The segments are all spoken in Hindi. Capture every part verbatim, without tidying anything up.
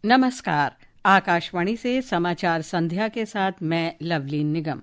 नमस्कार। आकाशवाणी से समाचार संध्या के साथ मैं लवलीन निगम।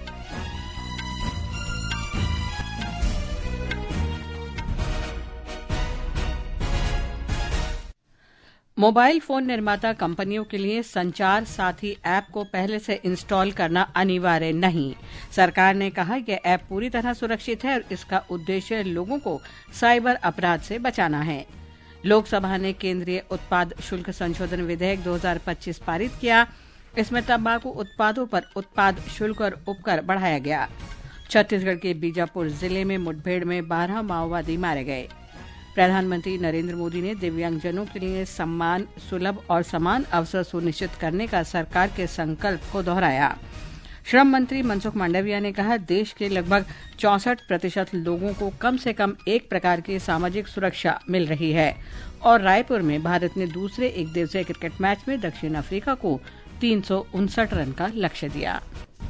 मोबाइल फोन निर्माता कंपनियों के लिए संचार साथी ऐप को पहले से इंस्टॉल करना अनिवार्य नहीं। सरकार ने कहा यह ऐप पूरी तरह सुरक्षित है और इसका उद्देश्य लोगों को साइबर अपराध से बचाना है। लोकसभा ने केंद्रीय उत्पाद शुल्क संशोधन विधेयक दो हज़ार पच्चीस पारित किया। इसमें तंबाकू उत्पादों पर उत्पाद शुल्क और उपकर बढ़ाया गया। छत्तीसगढ़ के बीजापुर जिले में मुठभेड़ में बारह माओवादी मारे गए। प्रधानमंत्री नरेंद्र मोदी ने दिव्यांगजनों के लिए सम्मान, सुलभ और समान अवसर सुनिश्चित करने का सरकार के संकल्प को दोहराया। श्रम मंत्री मनसुख मांडविया ने कहा देश के लगभग चौसठ प्रतिशत लोगों को कम से कम एक प्रकार की सामाजिक सुरक्षा मिल रही है। और रायपुर में भारत ने दूसरे एक दिवसीय क्रिकेट मैच में दक्षिण अफ्रीका को तीन सौ उनसठ रन का लक्ष्य दिया।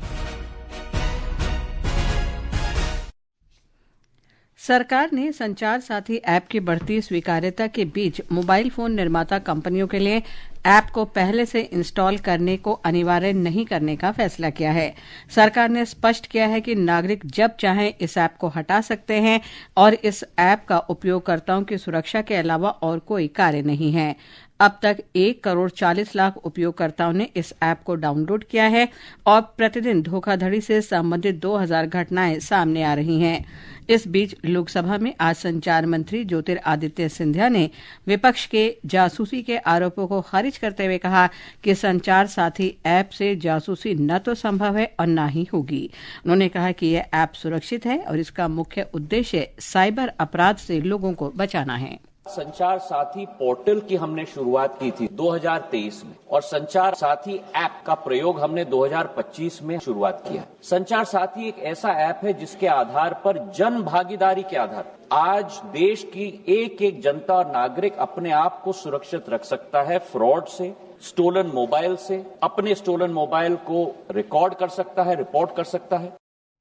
सरकार ने संचार साथी ऐप की बढ़ती स्वीकार्यता के बीच मोबाइल फोन निर्माता कंपनियों के लिए ऐप को पहले से इंस्टॉल करने को अनिवार्य नहीं करने का फैसला किया है। सरकार ने स्पष्ट किया है कि नागरिक जब चाहें इस ऐप को हटा सकते हैं और इस ऐप का उपयोगकर्ताओं की सुरक्षा के अलावा और कोई कार्य नहीं है। अब तक एक करोड़ चालीस लाख उपयोगकर्ताओं ने इस ऐप को डाउनलोड किया है और प्रतिदिन धोखाधड़ी से संबंधित दो हज़ार घटनाएं सामने आ रही हैं। इस बीच लोकसभा में आज संचार मंत्री ज्योतिरादित्य सिंधिया ने विपक्ष के जासूसी के आरोपों को खारिज करते हुए कहा कि संचार साथी ऐप से जासूसी न तो संभव है और न ही होगी। उन्होंने कहा कि यह ऐप सुरक्षित है और इसका मुख्य उद्देश्य साइबर अपराध से लोगों को बचाना है। संचार साथी पोर्टल की हमने शुरुआत की थी दो हज़ार तेईस में और संचार साथी ऐप का प्रयोग हमने दो हज़ार पच्चीस में शुरुआत किया। संचार साथी एक ऐसा ऐप है जिसके आधार पर जन भागीदारी के आधार पर आज देश की एक एक जनता और नागरिक अपने आप को सुरक्षित रख सकता है फ्रॉड से, स्टोलन मोबाइल से, अपने स्टोलन मोबाइल को रिकॉर्ड कर सकता है, रिपोर्ट कर सकता है।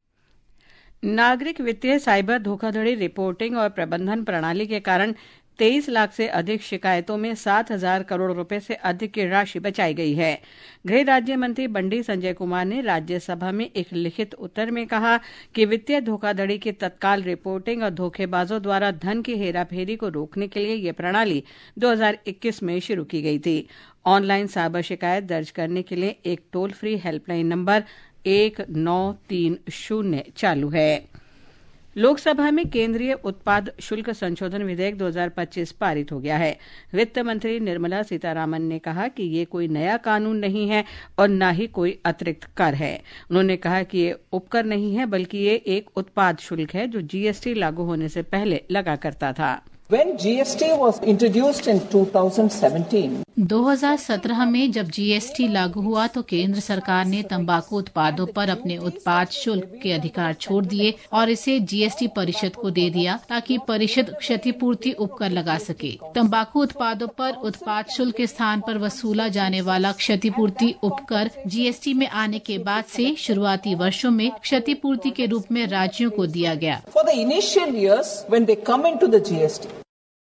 नागरिक वित्तीय साइबर धोखाधड़ी रिपोर्टिंग और प्रबंधन प्रणाली के कारण तेईस लाख से अधिक शिकायतों में सात हजार करोड़ रुपए से अधिक की राशि बचाई गई है। गृह राज्य मंत्री बंडी संजय कुमार ने राज्यसभा में एक लिखित उत्तर में कहा कि वित्तीय धोखाधड़ी की तत्काल रिपोर्टिंग और धोखेबाजों द्वारा धन की हेराफेरी को रोकने के लिए ये प्रणाली दो हज़ार इक्कीस में शुरू की गई थी। ऑनलाइन साइबर शिकायत दर्ज करने के लिए एक टोल फ्री हेल्पलाइन नंबर एक नौ तीन शून्य चालू है। लोकसभा में केंद्रीय उत्पाद शुल्क संशोधन विधेयक दो हज़ार पच्चीस पारित हो गया है। वित्त मंत्री निर्मला सीतारामन ने कहा कि ये कोई नया कानून नहीं है और न ही कोई अतिरिक्त कर है। उन्होंने कहा कि ये उपकर नहीं है बल्कि ये एक उत्पाद शुल्क है जो जीएसटी लागू होने से पहले लगा करता था। When G S T was introduced in two thousand seventeen, दो हज़ार सत्रह में जब जीएसटी लागू हुआ तो केंद्र सरकार ने तंबाकू उत्पादों पर अपने उत्पाद शुल्क के अधिकार छोड़ दिए और इसे जीएसटी परिषद को दे दिया ताकि परिषद क्षतिपूर्ति उपकर लगा सके। तंबाकू उत्पादों पर उत्पाद शुल्क के स्थान पर वसूला जाने वाला क्षतिपूर्ति उपकर जीएसटी में आने के बाद से शुरुआती वर्षों में क्षतिपूर्ति के रूप में राज्यों को दिया गया। For the initial years when they come into the G S T,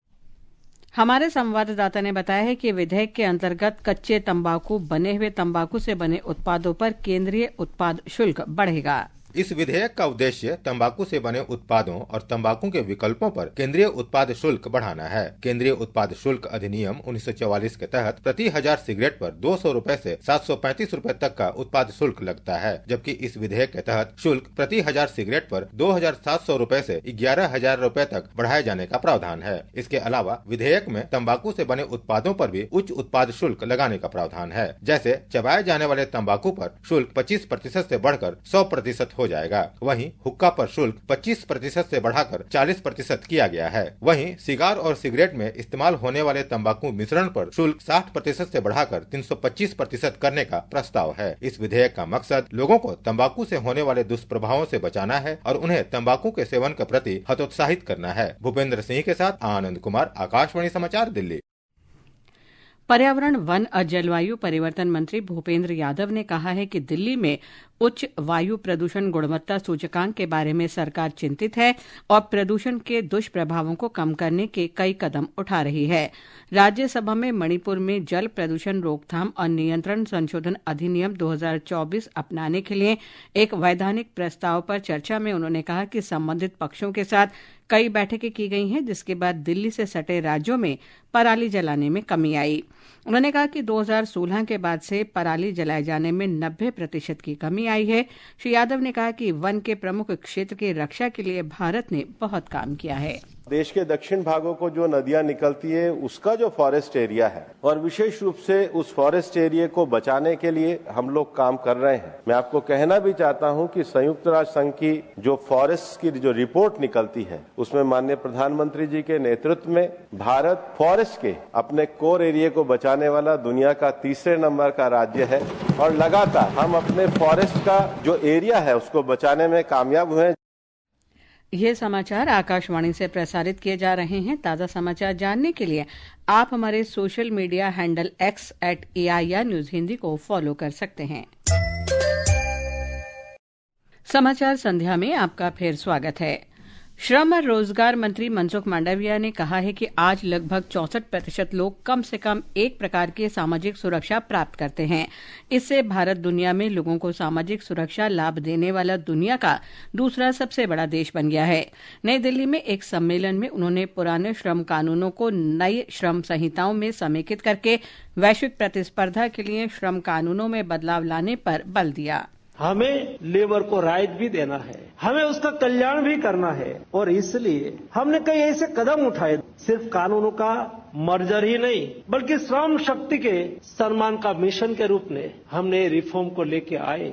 हमारे संवाददाता ने बताया है कि विधेयक के अंतर्गत कच्चे तंबाकू, बने हुए तंबाकू से बने उत्पादों पर केंद्रीय उत्पाद शुल्क बढ़ेगा। इस विधेयक का उद्देश्य तंबाकू से बने उत्पादों और तंबाकू के विकल्पों पर केंद्रीय उत्पाद शुल्क बढ़ाना है। केंद्रीय उत्पाद शुल्क अधिनियम उन्नीस सौ चौवालीस के तहत प्रति हजार सिगरेट पर दो सौ रूपए से सात सौ पैंतीस रूपए तक का उत्पाद शुल्क लगता है, जबकि इस विधेयक के तहत शुल्क प्रति हजार सिगरेट पर दो हजार सात सौ रूपए से ग्यारह हजार रूपए तक बढ़ाए जाने का प्रावधान है। इसके अलावा विधेयक में तंबाकू से बने उत्पादों पर भी उच्च उत्पाद शुल्क लगाने का प्रावधान है। जैसे चबाए जाने वाले तंबाकू पर शुल्क पच्चीस प्रतिशत से बढ़कर सौ प्रतिशत हो जाएगा। वहीं हुक्का पर शुल्क पच्चीस प्रतिशत से बढ़ाकर चालीस प्रतिशत किया गया है। वहीं सिगार और सिगरेट में इस्तेमाल होने वाले तंबाकू मिश्रण पर शुल्क साठ प्रतिशत से बढ़ाकर तीन सौ पच्चीस प्रतिशत करने का प्रस्ताव है। इस विधेयक का मकसद लोगों को तंबाकू से होने वाले दुष्प्रभावों से बचाना है और उन्हें तंबाकू के सेवन के प्रति हतोत्साहित करना है। भूपेंद्र सिंह के साथ आनंद कुमार, आकाशवाणी समाचार, दिल्ली। पर्यावरण, वन और जलवायु परिवर्तन मंत्री भूपेंद्र यादव ने कहा है कि दिल्ली में उच्च वायु प्रदूषण गुणवत्ता सूचकांक के बारे में सरकार चिंतित है और प्रदूषण के दुष्प्रभावों को कम करने के कई कदम उठा रही है। राज्यसभा में मणिपुर में जल प्रदूषण रोकथाम और नियंत्रण संशोधन अधिनियम दो हज़ार चौबीस अपनाने के लिए एक वैधानिक प्रस्ताव पर चर्चा में उन्होंने कहा कि संबंधित पक्षों के साथ कई बैठकें की गई हैं, जिसके बाद दिल्ली से सटे राज्यों में पराली जलाने में कमी आई। उन्होंने कहा कि दो हज़ार सोलह के बाद से पराली जलाए जाने में नब्बे प्रतिशत की कमी आई है। श्री यादव ने कहा कि वन के प्रमुख क्षेत्र की रक्षा के लिए भारत ने बहुत काम किया है। देश के दक्षिण भागों को जो नदियां निकलती है उसका जो फॉरेस्ट एरिया है और विशेष रूप से उस फॉरेस्ट एरिया को बचाने के लिए हम लोग काम कर रहे हैं। मैं आपको कहना भी चाहता हूं कि संयुक्त राष्ट्र संघ की जो फॉरेस्ट की जो रिपोर्ट निकलती है उसमें माननीय प्रधानमंत्री जी के नेतृत्व में भारत फॉरेस्ट के अपने कोर एरिया को बचाने वाला दुनिया का तीसरे नंबर का राज्य है और लगातार हम अपने फॉरेस्ट का जो एरिया है उसको बचाने में कामयाब हुए हैं। ये समाचार आकाशवाणी से प्रसारित किए जा रहे हैं। ताज़ा समाचार जानने के लिए आप हमारे social media handle X at A I R news Hindi को फॉलो कर सकते हैं। समाचार संध्या में आपका फिर स्वागत है। श्रम और रोजगार मंत्री मनसुख मांडविया ने कहा है कि आज लगभग चौसठ प्रतिशत लोग कम से कम एक प्रकार की सामाजिक सुरक्षा प्राप्त करते हैं। इससे भारत दुनिया में लोगों को सामाजिक सुरक्षा लाभ देने वाला दुनिया का दूसरा सबसे बड़ा देश बन गया है। नई दिल्ली में एक सम्मेलन में उन्होंने पुराने श्रम कानूनों को नई श्रम संहिताओं में समेकित करके वैश्विक प्रतिस्पर्धा के लिए श्रम कानूनों में बदलाव लाने पर बल दिया। हमें लेबर को राइट भी देना है, हमें उसका कल्याण भी करना है और इसलिए हमने कई ऐसे कदम उठाए, सिर्फ कानूनों का मर्जर ही नहीं बल्कि श्रम शक्ति के सम्मान का मिशन के रूप में हमने रिफॉर्म को लेके आए।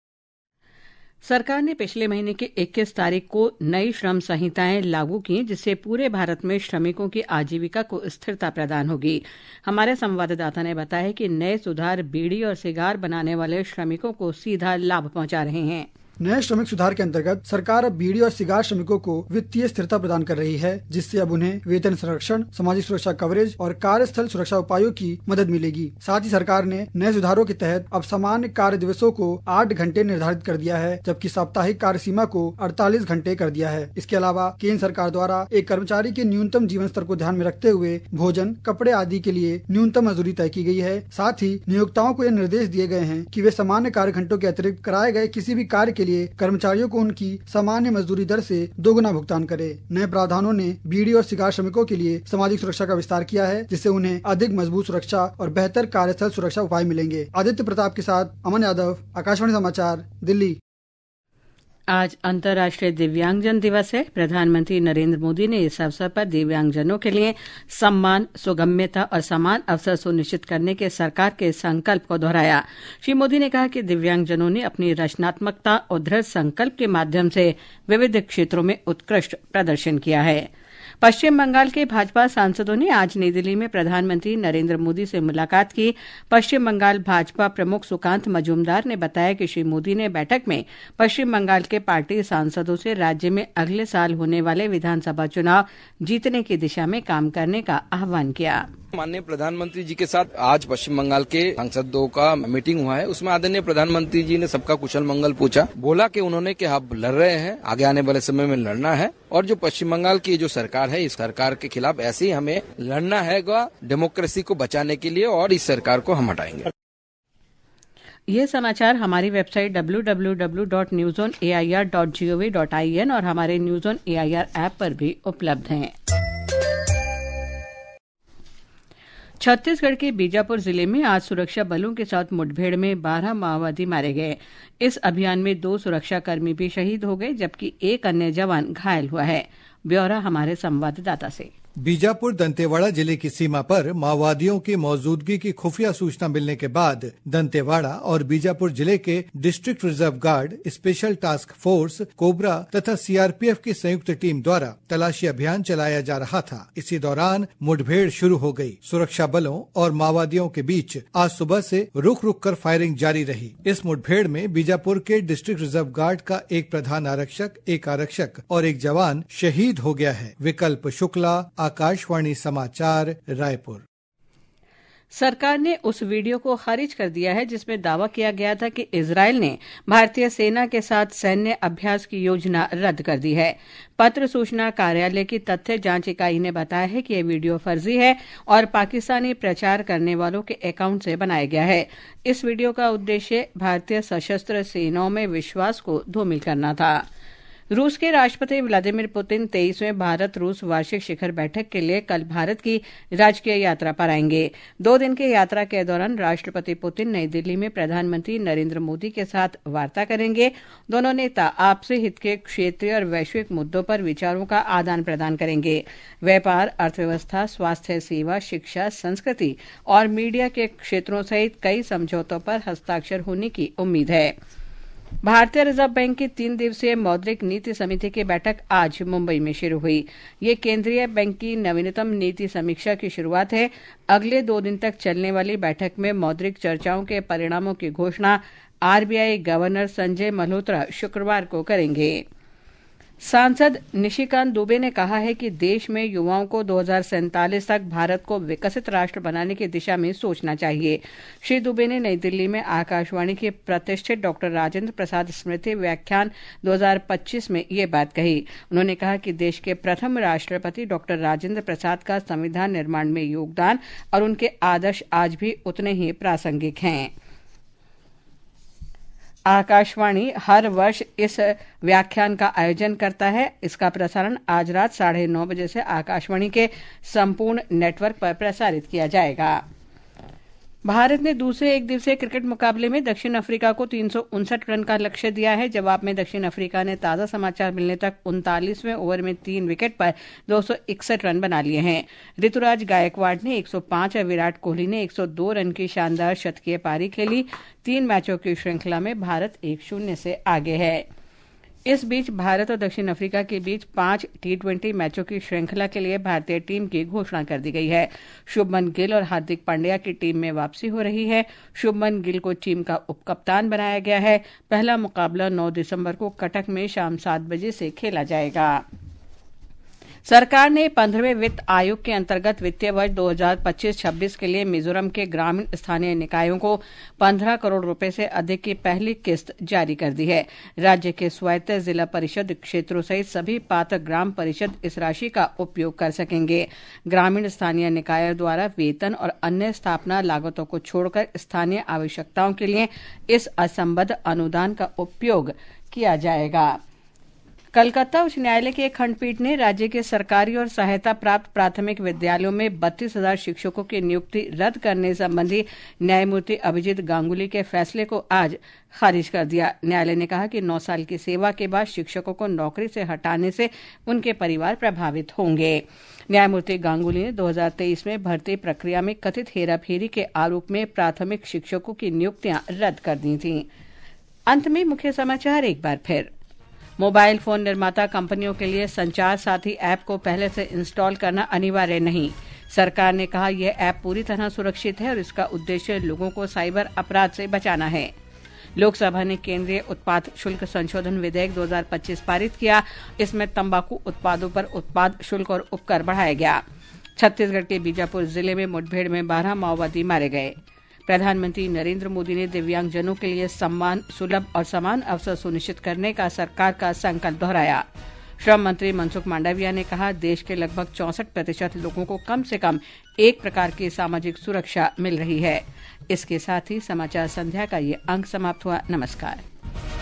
सरकार ने पिछले महीने की इक्कीस तारीख को नई श्रम संहिताएं लागू की, जिससे पूरे भारत में श्रमिकों की आजीविका को स्थिरता प्रदान होगी। हमारे संवाददाता ने बताया कि नए सुधार बीड़ी और सिगार बनाने वाले श्रमिकों को सीधा लाभ पहुंचा रहे हैं। नए श्रमिक सुधार के अंतर्गत सरकार अब बीड़ी और सिगार श्रमिकों को वित्तीय स्थिरता प्रदान कर रही है, जिससे अब उन्हें वेतन संरक्षण, सामाजिक सुरक्षा कवरेज और कार्यस्थल सुरक्षा उपायों की मदद मिलेगी। साथ ही सरकार ने नए सुधारों के तहत अब सामान्य कार्य दिवसों को आठ घंटे निर्धारित कर दिया है, जबकि साप्ताहिक कार्य सीमा को अड़तालीस घंटे कर दिया है। इसके अलावा केंद्र सरकार द्वारा एक कर्मचारी के न्यूनतम जीवन स्तर को ध्यान में रखते हुए भोजन, कपड़े आदि के लिए न्यूनतम मजदूरी तय की गई है। साथ ही नियोक्ताओं को यह निर्देश दिए गए हैं कि वे सामान्य कार्य घंटों के अतिरिक्त कराए गए किसी भी कार्य के लिए कर्मचारियों को उनकी सामान्य मजदूरी दर से दोगुना भुगतान करे। नए प्रावधानों ने बीड़ी और सिगार श्रमिकों के लिए सामाजिक सुरक्षा का विस्तार किया है, जिससे उन्हें अधिक मजबूत सुरक्षा और बेहतर कार्यस्थल सुरक्षा उपाय मिलेंगे। आदित्य प्रताप के साथ अमन यादव, आकाशवाणी समाचार, दिल्ली। आज अंतर्राष्ट्रीय दिव्यांगजन दिवस है। प्रधानमंत्री नरेंद्र मोदी ने इस अवसर पर दिव्यांगजनों के लिए सम्मान, सुगम्यता और समान अवसर सुनिश्चित करने के सरकार के संकल्प को दोहराया। श्री मोदी ने कहा कि दिव्यांगजनों ने अपनी रचनात्मकता और दृढ़ संकल्प के माध्यम से विविध क्षेत्रों में उत्कृष्ट प्रदर्शन किया है। पश्चिम बंगाल के भाजपा सांसदों ने आज नई दिल्ली में प्रधानमंत्री नरेंद्र मोदी से मुलाकात की। पश्चिम बंगाल भाजपा प्रमुख सुकांत मजूमदार ने बताया कि श्री मोदी ने बैठक में पश्चिम बंगाल के पार्टी सांसदों से राज्य में अगले साल होने वाले विधानसभा चुनाव जीतने की दिशा में काम करने का आह्वान किया। माननीय प्रधानमंत्री जी के साथ आज पश्चिम बंगाल के सांसदों का मीटिंग हुआ है। उसमें आदरणीय प्रधानमंत्री जी ने सबका कुशल मंगल पूछा। बोला कि उन्होंने कि हम लड़ रहे हैं, आगे आने वाले समय में लड़ना है और जो पश्चिम बंगाल की जो सरकार है, इस सरकार के खिलाफ ऐसे ही हमें लड़ना है डेमोक्रेसी को बचाने के लिए और इस सरकार को हम हटाएंगे। ये समाचार हमारी website W W W dot news on A I R dot G O V dot I N और हमारे news on A I R app पर भी उपलब्ध हैं। छत्तीसगढ़ के बीजापुर जिले में आज सुरक्षा बलों के साथ मुठभेड़ में बारह माओवादी मारे गए। इस अभियान में दो सुरक्षाकर्मी भी शहीद हो गए, जबकि एक अन्य जवान घायल हुआ है। ब्यौरा हमारे संवाददाता से। बीजापुर दंतेवाड़ा जिले की सीमा पर माओवादियों की मौजूदगी की खुफिया सूचना मिलने के बाद दंतेवाड़ा और बीजापुर जिले के district reserve guard, special task force, COBRA तथा सी आर पी एफ की संयुक्त टीम द्वारा तलाशी अभियान चलाया जा रहा था। इसी दौरान मुठभेड़ शुरू हो गई। सुरक्षा बलों और माओवादियों के बीच आज सुबह से रुक रुक कर फायरिंग जारी रही। इस मुठभेड़ में बीजापुर के डिस्ट्रिक्ट रिजर्व गार्ड का एक प्रधान आरक्षक, एक आरक्षक और एक जवान शहीद हो गया है। विकल्प शुक्ला, आकाशवाणी समाचार, रायपुर। सरकार ने उस वीडियो को खारिज कर दिया है जिसमें दावा किया गया था कि इजरायल ने भारतीय सेना के साथ सैन्य अभ्यास की योजना रद्द कर दी है। पत्र सूचना कार्यालय की तथ्य जांच इकाई ने बताया है कि यह वीडियो फर्जी है और पाकिस्तानी प्रचार करने वालों के अकाउंट से बनाया गया है। इस वीडियो का उद्देश्य भारतीय सशस्त्र सेनाओं में विश्वास को धूमिल करना था। रूस के राष्ट्रपति व्लादिमीर पुतिन तेईसवें भारत रूस वार्षिक शिखर बैठक के लिए कल भारत की राजकीय यात्रा पर आएंगे। दो दिन की यात्रा के दौरान राष्ट्रपति पुतिन नई दिल्ली में प्रधानमंत्री नरेंद्र मोदी के साथ वार्ता करेंगे। दोनों नेता आपसी हित के क्षेत्रीय और वैश्विक मुद्दों पर विचारों का आदान प्रदान करेंगे। व्यापार, अर्थव्यवस्था, स्वास्थ्य सेवा, शिक्षा, संस्कृति और मीडिया के क्षेत्रों सहित कई समझौतों पर हस्ताक्षर होने की उम्मीद है। भारतीय रिजर्व बैंक की तीन दिवसीय मौद्रिक नीति समिति की बैठक आज मुंबई में शुरू हुई। ये केंद्रीय बैंक की नवीनतम नीति समीक्षा की शुरुआत है। अगले दो दिन तक चलने वाली बैठक में मौद्रिक चर्चाओं के परिणामों की घोषणा आरबीआई गवर्नर संजय मल्होत्रा शुक्रवार को करेंगे। सांसद निशिकांत दुबे ने कहा है कि देश में युवाओं को दो हज़ार सैंतालीस तक भारत को विकसित राष्ट्र बनाने की दिशा में सोचना चाहिए। श्री दुबे ने नई दिल्ली में आकाशवाणी के प्रतिष्ठित डॉक्टर राजेंद्र प्रसाद स्मृति व्याख्यान दो हज़ार पच्चीस में ये बात कही। उन्होंने कहा कि देश के प्रथम राष्ट्रपति डॉक्टर राजेंद्र प्रसाद का संविधान निर्माण में योगदान और उनके आदर्श आज भी उतने ही प्रासंगिक हैं। आकाशवाणी हर वर्ष इस व्याख्यान का आयोजन करता है। इसका प्रसारण आज रात साढ़े नौ बजे से आकाशवाणी के संपूर्ण नेटवर्क पर प्रसारित किया जाएगा। भारत ने दूसरे एक दिवसीय क्रिकेट मुकाबले में दक्षिण अफ्रीका को तीन सौ उनसठ रन का लक्ष्य दिया है। जवाब में दक्षिण अफ्रीका ने ताजा समाचार मिलने तक उनतालीसवें ओवर में तीन विकेट पर दो सौ इकसठ रन बना लिए हैं। ऋतुराज गायकवाड़ ने एक सौ पांच और विराट कोहली ने एक सौ दो रन की शानदार शतकीय पारी खेली। तीन मैचों की श्रृंखला में भारत एक शून्य से आगे है। इस बीच भारत और दक्षिण अफ्रीका के बीच पांच टी ट्वेंटी मैचों की श्रृंखला के लिए भारतीय टीम की घोषणा कर दी गई है। शुभमन गिल और हार्दिक पांड्या की टीम में वापसी हो रही है। शुभमन गिल को टीम का उपकप्तान बनाया गया है। पहला मुकाबला नौ दिसंबर को कटक में शाम सात बजे से खेला जाएगा। सरकार ने पंद्रहवें वित्त आयोग के अंतर्गत वित्तीय वर्ष दो हज़ार पच्चीस छब्बीस के लिए मिजोरम के ग्रामीण स्थानीय निकायों को पंद्रह करोड़ रुपए से अधिक की पहली किस्त जारी कर दी है। राज्य के स्वायत्त जिला परिषद क्षेत्रों सहित सभी पात्र ग्राम परिषद इस राशि का उपयोग कर सकेंगे। ग्रामीण स्थानीय निकायों द्वारा वेतन और अन्य स्थापना लागतों को छोड़कर स्थानीय आवश्यकताओं के लिए इस असंबद्ध अनुदान का उपयोग किया जाएगा। कलकत्ता उच्च न्यायालय की एक खंडपीठ ने राज्य के सरकारी और सहायता प्राप्त प्राथमिक विद्यालयों में बत्तीस हजार शिक्षकों की नियुक्ति रद्द करने संबंधी न्यायमूर्ति अभिजीत गांगुली के फैसले को आज खारिज कर दिया। न्यायालय ने कहा कि नौ साल की सेवा के बाद शिक्षकों को नौकरी से हटाने से उनके परिवार प्रभावित होंगे। न्यायमूर्ति गांगुली ने दो हज़ार तेईस में भर्ती प्रक्रिया में कथित हेराफेरी के आरोप में प्राथमिक शिक्षकों की नियुक्तियां रद्द कर दी थीं। अंत में मुख्य समाचार एक बार फिर। मोबाइल फोन निर्माता कंपनियों के लिए संचार साथी ऐप को पहले से इंस्टॉल करना अनिवार्य नहीं। सरकार ने कहा यह ऐप पूरी तरह सुरक्षित है और इसका उद्देश्य लोगों को साइबर अपराध से बचाना है। लोकसभा ने केंद्रीय उत्पाद शुल्क संशोधन विधेयक दो हज़ार पच्चीस पारित किया। इसमें तंबाकू उत्पादों पर उत्पाद शुल्क और उपकर बढ़ाया गया। छत्तीसगढ़ के बीजापुर जिले में मुठभेड़ में बारह माओवादी मारे गए। प्रधानमंत्री नरेंद्र मोदी ने दिव्यांगजनों के लिए सम्मान, सुलभ और समान अवसर सुनिश्चित करने का सरकार का संकल्प दोहराया। श्रम मंत्री मनसुख मांडविया ने कहा देश के लगभग चौसठ प्रतिशत लोगों को कम से कम एक प्रकार की सामाजिक सुरक्षा मिल रही है। इसके साथ ही समाचार संध्या का ये अंक समाप्त हुआ। नमस्कार।